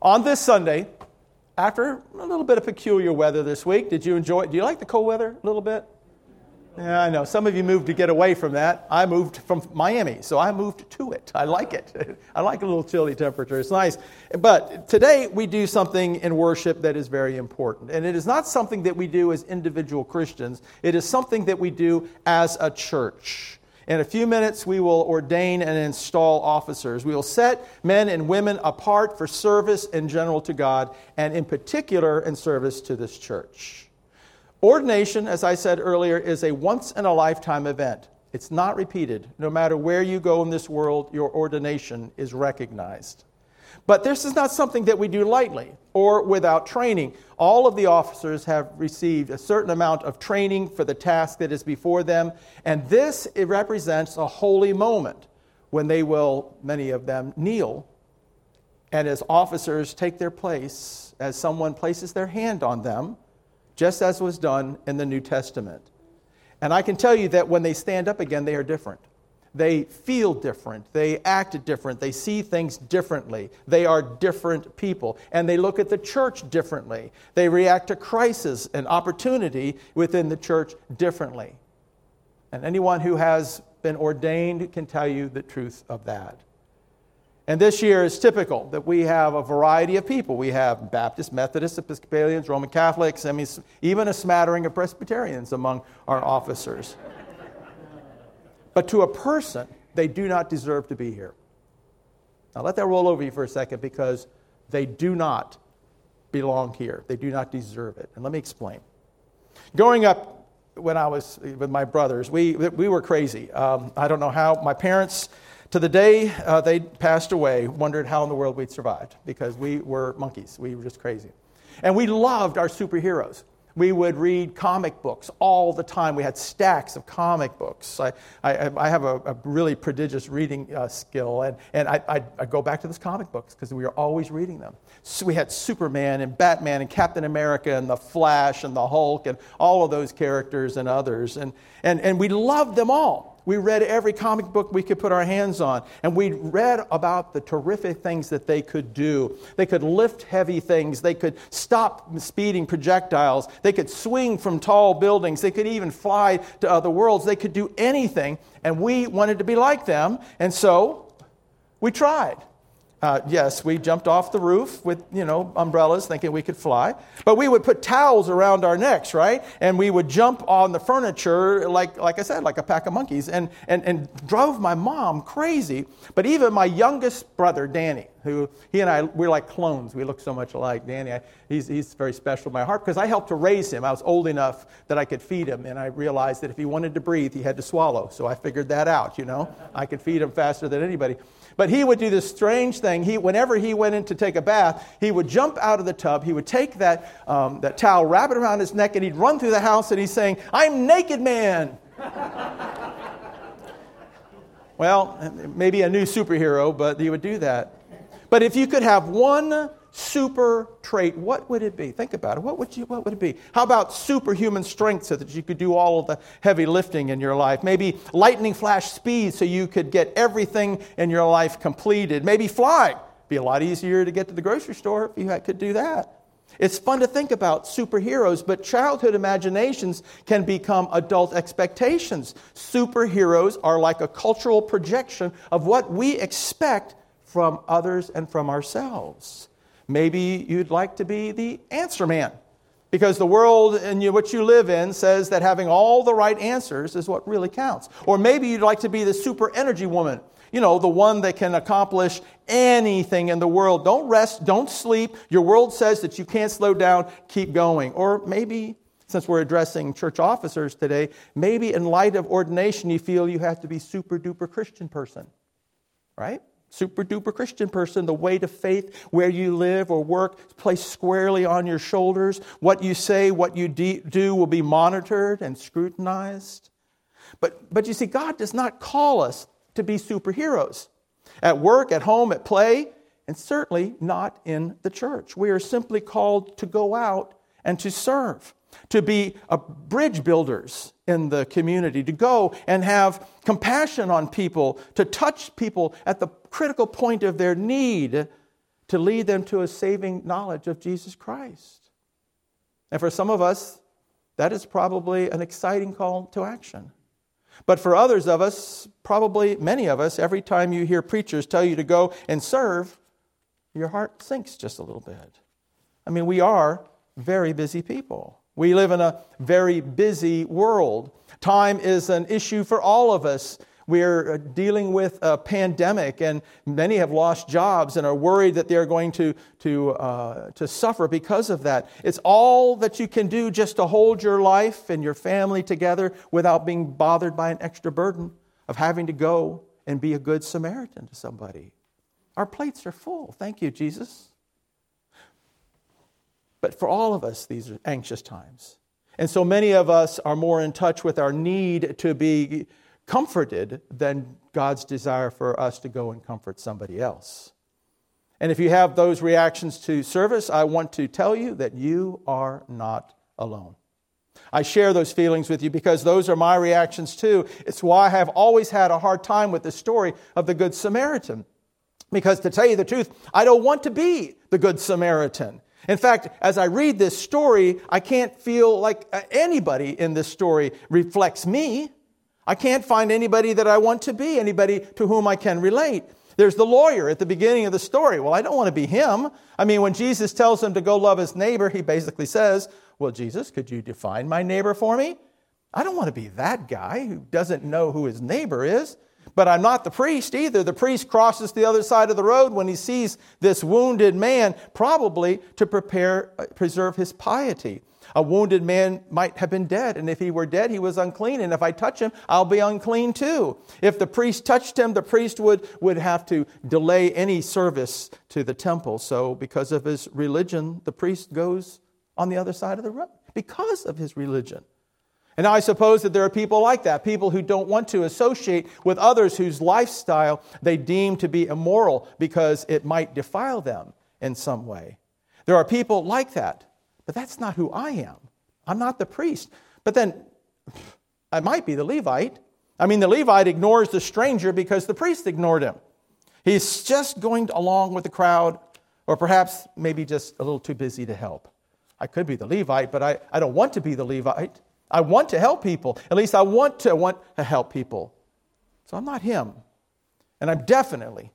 On this Sunday, after a little bit of peculiar weather this week, did you enjoy it? Do you like the cold weather a little bit? Yeah, I know. Some of you moved to get away from that. I moved from Miami, so I moved to it. I like it. I like a little chilly temperature. It's nice. But today we do something in worship that is very important. And it is not something that we do as individual Christians. It is something that we do as a church. In a few minutes, we will ordain and install officers. We will set men and women apart for service in general to God, and in particular in service to this church. Ordination, as I said earlier, is a once-in-a-lifetime event. It's not repeated. No matter where you go in this world, your ordination is recognized. But this is not something that we do lightly or without training. All of the officers have received a certain amount of training for the task that is before them, and it represents a holy moment when they will, many of them, kneel, and as officers take their place, as someone places their hand on them, just as was done in the New Testament. And I can tell you that when they stand up again, they are different. They feel different. They act different. They see things differently. They are different people. And they look at the church differently. They react to crisis and opportunity within the church differently. And anyone who has been ordained can tell you the truth of that. And this year is typical that we have a variety of people. We have Baptists, Methodists, Episcopalians, Roman Catholics, even a smattering of Presbyterians among our officers. But to a person, they do not deserve to be here. Now let that roll over you for a second, because they do not belong here. They do not deserve it. And let me explain. Growing up, when I was with my brothers, we were crazy. I don't know how. My parents, to the day they passed away, wondered how in the world we'd survived, because we were monkeys. We were just crazy. And we loved our superheroes. We would read comic books all the time. We had stacks of comic books. I have a really prodigious reading skill, and I go back to those comic books because we were always reading them. So we had Superman and Batman and Captain America and the Flash and the Hulk and all of those characters and others, and we loved them all. We read every comic book we could put our hands on, and we read about the terrific things that they could do. They could lift heavy things. They could stop speeding projectiles. They could swing from tall buildings. They could even fly to other worlds. They could do anything, and we wanted to be like them, and so we tried. Yes, we jumped off the roof with, umbrellas thinking we could fly. But we would put towels around our necks, right? And we would jump on the furniture, like I said, like a pack of monkeys, and drove my mom crazy. But even my youngest brother, Danny, he and I, we're like clones. We look so much alike. Danny, he's very special in my heart because I helped to raise him. I was old enough that I could feed him, and I realized that if he wanted to breathe, he had to swallow. So I figured that out, I could feed him faster than anybody. But he would do this strange thing. Whenever he went in to take a bath, he would jump out of the tub. He would take that towel, wrap it around his neck, and he'd run through the house, and he's saying, "I'm naked, man." Well, maybe a new superhero, but he would do that. But if you could have one super trait, what would it be? Think about it. What would it be? How about superhuman strength so that you could do all of the heavy lifting in your life? Maybe lightning flash speed so you could get everything in your life completed. Maybe fly. Be a lot easier to get to the grocery store if you could do that. It's fun to think about superheroes, but childhood imaginations can become adult expectations. Superheroes are like a cultural projection of what we expect from others and from ourselves. Maybe you'd like to be the answer man, because the world in which you live in says that having all the right answers is what really counts. Or maybe you'd like to be the super energy woman, the one that can accomplish anything in the world. Don't rest, don't sleep. Your world says that you can't slow down, keep going. Or maybe, since we're addressing church officers today, maybe in light of ordination you feel you have to be super duper Christian person, right? Super duper Christian person, the weight of faith where you live or work placed squarely on your shoulders. What you say, what you do will be monitored and scrutinized. But you see, God does not call us to be superheroes at work, at home, at play, and certainly not in the church. We are simply called to go out and to serve, to be bridge builders in the community, to go and have compassion on people, to touch people at the critical point of their need, to lead them to a saving knowledge of Jesus Christ. And for some of us, that is probably an exciting call to action. But for others of us, probably many of us, every time you hear preachers tell you to go and serve, your heart sinks just a little bit. I mean, we are very busy people. We live in a very busy world. Time is an issue for all of us. We're dealing with a pandemic, and many have lost jobs and are worried that they're going to suffer because of that. It's all that you can do just to hold your life and your family together without being bothered by an extra burden of having to go and be a good Samaritan to somebody. Our plates are full. Thank you, Jesus. But for all of us, these are anxious times. And so many of us are more in touch with our need to be comforted than God's desire for us to go and comfort somebody else. And if you have those reactions to service, I want to tell you that you are not alone. I share those feelings with you because those are my reactions too. It's why I have always had a hard time with the story of the Good Samaritan. Because to tell you the truth, I don't want to be the Good Samaritan. In fact, as I read this story, I can't feel like anybody in this story reflects me. I can't find anybody that I want to be, anybody to whom I can relate. There's the lawyer at the beginning of the story. Well, I don't want to be him. I mean, when Jesus tells him to go love his neighbor, he basically says, well, Jesus, could you define my neighbor for me? I don't want to be that guy who doesn't know who his neighbor is. But I'm not the priest either. The priest crosses the other side of the road when he sees this wounded man, probably to preserve his piety. A wounded man might have been dead, and if he were dead, he was unclean, and if I touch him, I'll be unclean too. If the priest touched him, the priest would have to delay any service to the temple. So because of his religion, the priest goes on the other side of the road because of his religion. And I suppose that there are people like that, people who don't want to associate with others whose lifestyle they deem to be immoral because it might defile them in some way. There are people like that, but that's not who I am. I'm not the priest. But then I might be the Levite. I mean, the Levite ignores the stranger because the priest ignored him. He's just going along with the crowd, or perhaps maybe just a little too busy to help. I could be the Levite, but I don't want to be the Levite. I want to help people. At least I want to help people. So I'm not him. And I'm definitely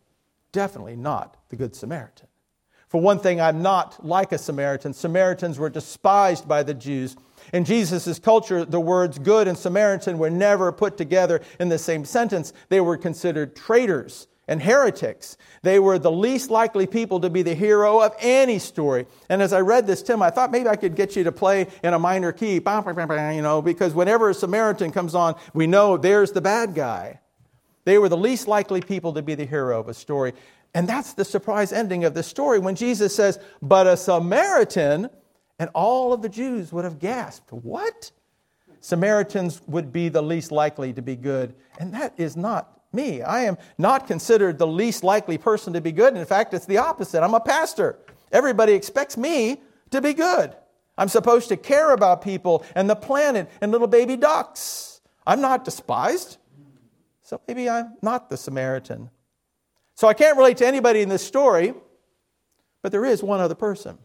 not the Good Samaritan. For one thing, I'm not like a Samaritan. Samaritans were despised by the Jews. In Jesus' culture, the words good and Samaritan were never put together in the same sentence. They were considered traitors and heretics. They were the least likely people to be the hero of any story. And as I read this, Tim, I thought maybe I could get you to play in a minor key, because whenever a Samaritan comes on, we know there's the bad guy. They were the least likely people to be the hero of a story. And that's the surprise ending of the story when Jesus says, but a Samaritan, and all of the Jews would have gasped. What? Samaritans would be the least likely to be good. And that is not me. I am not considered the least likely person to be good. In fact, it's the opposite. I'm a pastor. Everybody expects me to be good. I'm supposed to care about people and the planet and little baby ducks. I'm not despised. So maybe I'm not the Samaritan. So I can't relate to anybody in this story, but there is one other person.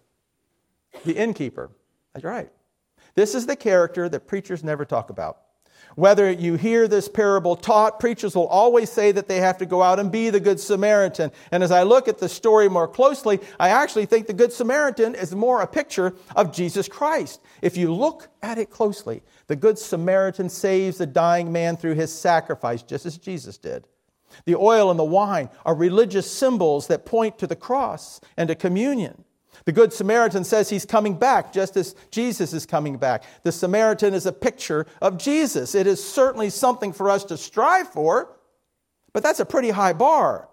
The innkeeper. That's right. This is the character that preachers never talk about. Whether you hear this parable taught, preachers will always say that they have to go out and be the Good Samaritan. And as I look at the story more closely, I actually think the Good Samaritan is more a picture of Jesus Christ. If you look at it closely, the Good Samaritan saves the dying man through his sacrifice, just as Jesus did. The oil and the wine are religious symbols that point to the cross and to communion. The Good Samaritan says he's coming back just as Jesus is coming back. The Samaritan is a picture of Jesus. It is certainly something for us to strive for, but that's a pretty high bar.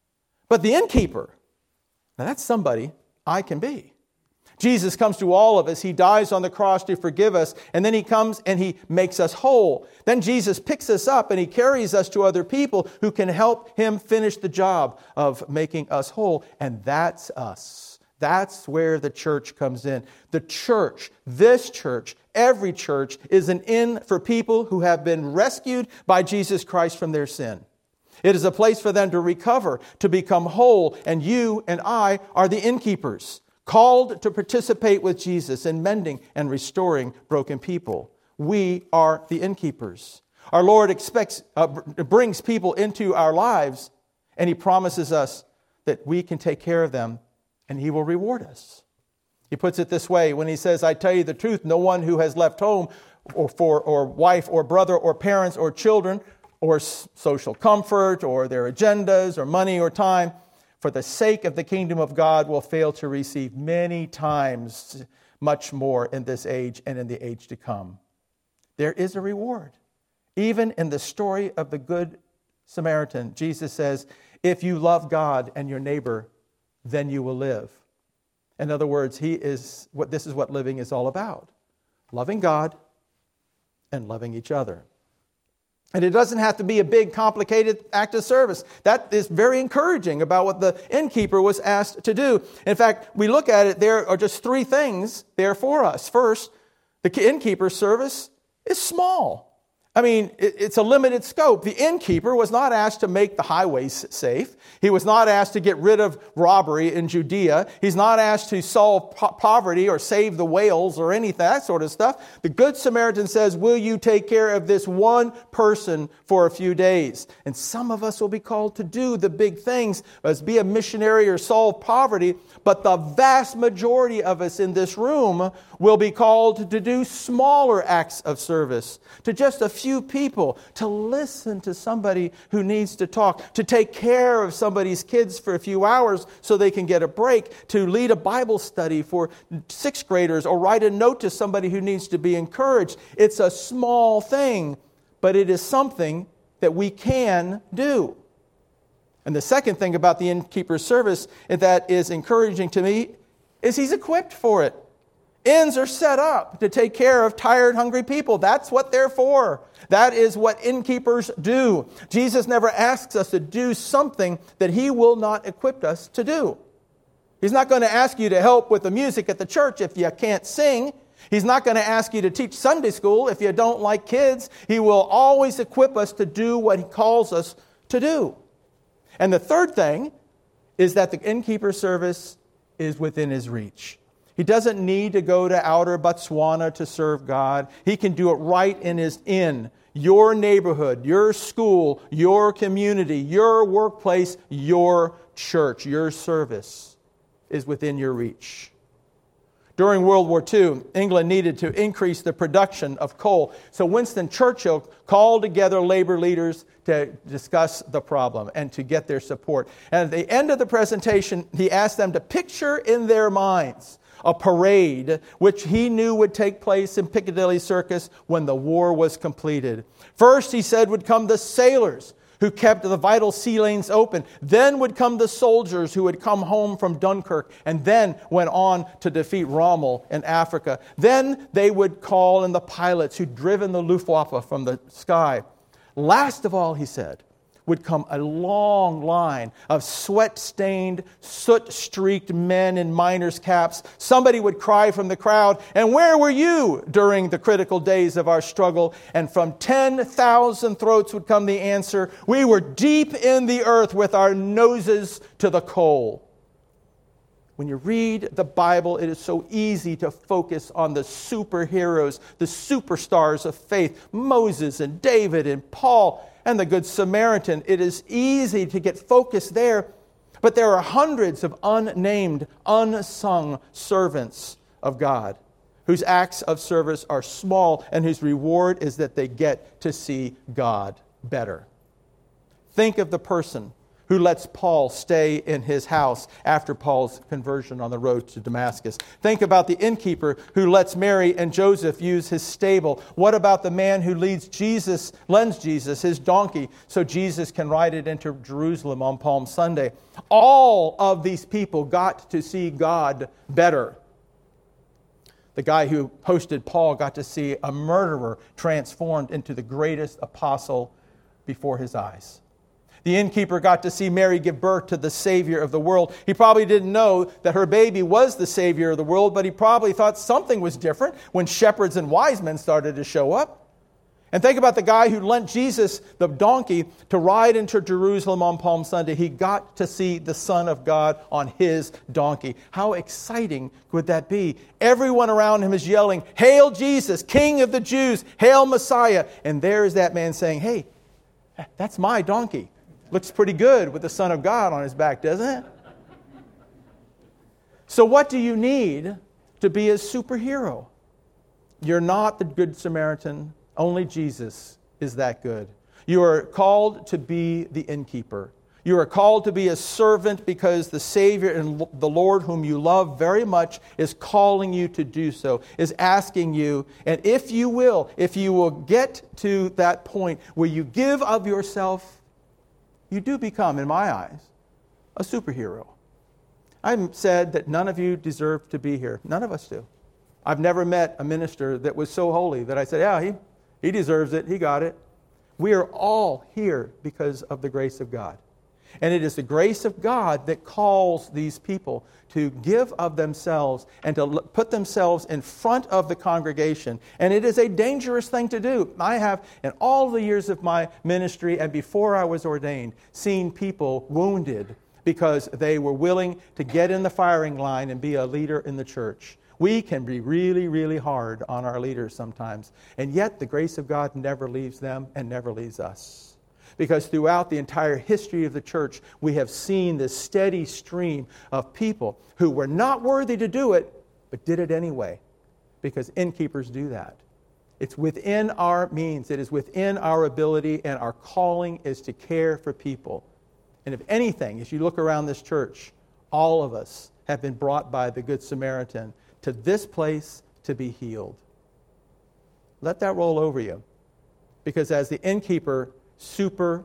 But the innkeeper, now that's somebody I can be. Jesus comes to all of us. He dies on the cross to forgive us, and then he comes and he makes us whole. Then Jesus picks us up and he carries us to other people who can help him finish the job of making us whole, and that's us. That's where the church comes in. The church, this church, every church is an inn for people who have been rescued by Jesus Christ from their sin. It is a place for them to recover, to become whole, and you and I are the innkeepers, called to participate with Jesus in mending and restoring broken people. We are the innkeepers. Our Lord brings people into our lives, and He promises us that we can take care of them, and He will reward us. He puts it this way when He says, I tell you the truth, no one who has left home or wife or brother or parents or children or social comfort or their agendas or money or time, for the sake of the kingdom of God will fail to receive many times much more in this age and in the age to come. There is a reward. Even in the story of the Good Samaritan, Jesus says, if you love God and your neighbor, then you will live. In other words, this is what living is all about. Loving God and loving each other. And it doesn't have to be a big, complicated act of service. That is very encouraging about what the innkeeper was asked to do. In fact, we look at it, there are just three things there for us. First, the innkeeper's service is small. I mean, it's a limited scope. The innkeeper was not asked to make the highways safe. He was not asked to get rid of robbery in Judea. He's not asked to solve poverty or save the whales or anything, that sort of stuff. The Good Samaritan says, will you take care of this one person for a few days? And some of us will be called to do the big things, as be a missionary or solve poverty. But the vast majority of us in this room will be called to do smaller acts of service, to just a few people, to listen to somebody who needs to talk, to take care of somebody's kids for a few hours so they can get a break, to lead a Bible study for sixth graders, or write a note to somebody who needs to be encouraged. It's a small thing, but it is something that we can do. And the second thing about the innkeeper's service that is encouraging to me is he's equipped for it. Inns are set up to take care of tired, hungry people. That's what they're for. That is what innkeepers do. Jesus never asks us to do something that He will not equip us to do. He's not going to ask you to help with the music at the church if you can't sing. He's not going to ask you to teach Sunday school if you don't like kids. He will always equip us to do what He calls us to do. And the third thing is that the innkeeper's service is within his reach. He doesn't need to go to outer Botswana to serve God. He can do it right in his inn, your neighborhood, your school, your community, your workplace, your church. Your service is within your reach. During World War II, England needed to increase the production of coal. So Winston Churchill called together labor leaders to discuss the problem and to get their support. And at the end of the presentation, he asked them to picture in their minds a parade which he knew would take place in Piccadilly Circus when the war was completed. First, he said, would come the sailors who kept the vital sea lanes open. Then would come the soldiers who had come home from Dunkirk and then went on to defeat Rommel in Africa. Then they would call in the pilots who'd driven the Luftwaffe from the sky. Last of all, he said, would come a long line of sweat-stained, soot-streaked men in miners' caps. Somebody would cry from the crowd, "And where were you during the critical days of our struggle?" And from 10,000 throats would come the answer, "We were deep in the earth with our noses to the coal." When you read the Bible, it is so easy to focus on the superheroes, the superstars of faith, Moses and David and Paul and the Good Samaritan. It is easy to get focused there, but there are hundreds of unnamed, unsung servants of God whose acts of service are small and whose reward is that they get to see God better. Think of the person who lets Paul stay in his house after Paul's conversion on the road to Damascus. Think about the innkeeper who lets Mary and Joseph use his stable. What about the man who lends Jesus his donkey so Jesus can ride it into Jerusalem on Palm Sunday? All of these people got to see God better. The guy who hosted Paul got to see a murderer transformed into the greatest apostle before his eyes. The innkeeper got to see Mary give birth to the Savior of the world. He probably didn't know that her baby was the Savior of the world, but he probably thought something was different when shepherds and wise men started to show up. And think about the guy who lent Jesus the donkey to ride into Jerusalem on Palm Sunday. He got to see the Son of God on his donkey. How exciting would that be? Everyone around him is yelling, "Hail Jesus, King of the Jews! Hail Messiah!" And there's that man saying, "Hey, that's my donkey. Looks pretty good with the Son of God on his back, doesn't it?" So what do you need to be a superhero? You're not the Good Samaritan. Only Jesus is that good. You are called to be the innkeeper. You are called to be a servant because the Savior and the Lord whom you love very much is calling you to do so, is asking you. And if you will get to that point where you give of yourself, you do become, in my eyes, a superhero. I've said that none of you deserve to be here. None of us do. I've never met a minister that was so holy that I said, yeah, he deserves it. He got it. We are all here because of the grace of God. And it is the grace of God that calls these people to give of themselves and to put themselves in front of the congregation. And it is a dangerous thing to do. I have, in all the years of my ministry and before I was ordained, seen people wounded because they were willing to get in the firing line and be a leader in the church. We can be really, really hard on our leaders sometimes. And yet the grace of God never leaves them and never leaves us. Because throughout the entire history of the church, we have seen this steady stream of people who were not worthy to do it, but did it anyway. Because innkeepers do that. It's within our means. It is within our ability, and our calling is to care for people. And if anything, as you look around this church, all of us have been brought by the Good Samaritan to this place to be healed. Let that roll over you. Because as the innkeeper, super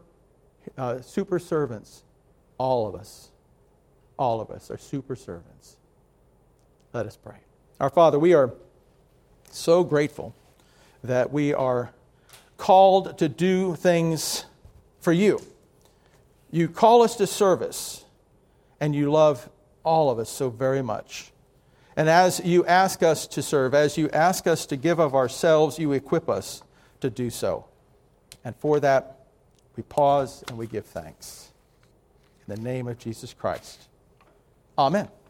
servants, all of us are super servants. Let us pray. Our Father, we are so grateful that we are called to do things for you. You call us to service, and you love all of us so very much. And as you ask us to serve, as you ask us to give of ourselves, you equip us to do so. And for that, we pause and we give thanks. In the name of Jesus Christ. Amen.